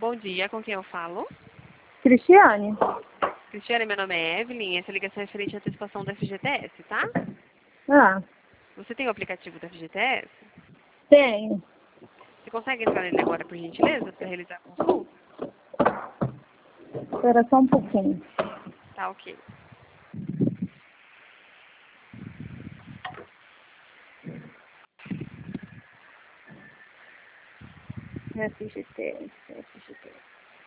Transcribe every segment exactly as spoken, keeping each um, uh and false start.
bom dia. Com quem eu falo? Cristiane. Cristiane, meu nome é Evelyn. Essa ligação é referente à antecipação do F G T S, tá? Ah, Você tem o aplicativo do F G T S? tenho. Você consegue entrar nele agora, por gentileza, para realizar a consulta? Espera só um pouquinho. Tá, ok. F G T S, F G T S.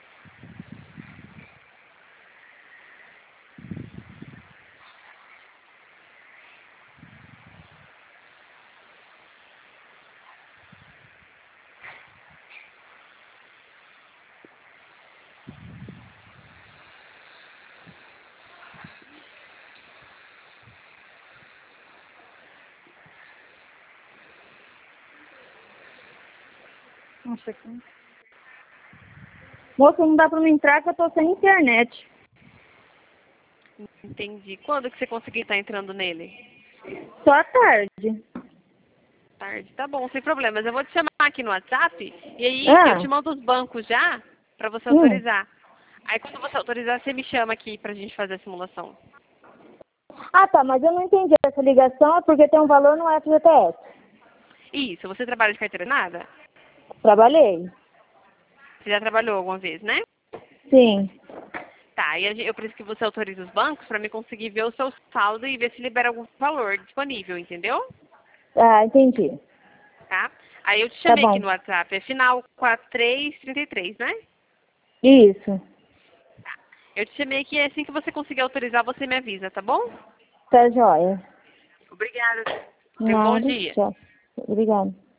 Nossa, aqui. Moço, não dá pra me entrar que eu tô sem internet. Entendi. Quando que você conseguir estar entrando nele? Só à tarde. Tarde. Tá bom, sem problemas. Eu vou te chamar aqui no WhatsApp e aí eu Ah, te mando os bancos já para você hum. autorizar. Aí quando você autorizar, você me chama aqui pra gente fazer a simulação. Ah, tá, mas eu não entendi. Essa ligação é porque tem um valor no F G T S. Isso, você trabalha de carteira nada? Trabalhei. Você já trabalhou alguma vez, né? Sim. Tá, e a gen- eu preciso que você autorize os bancos para me conseguir ver o seu saldo e ver se libera algum valor disponível, entendeu? Ah, entendi. Tá? Aí eu te Tá chamei aqui bom. no WhatsApp, é final quatro três três três, né? Isso. Tá. Eu te chamei aqui, assim que você conseguir autorizar, você me avisa, tá bom? Tá joia. Obrigada. Tenha um bom Nada. dia. Tchau. Obrigada.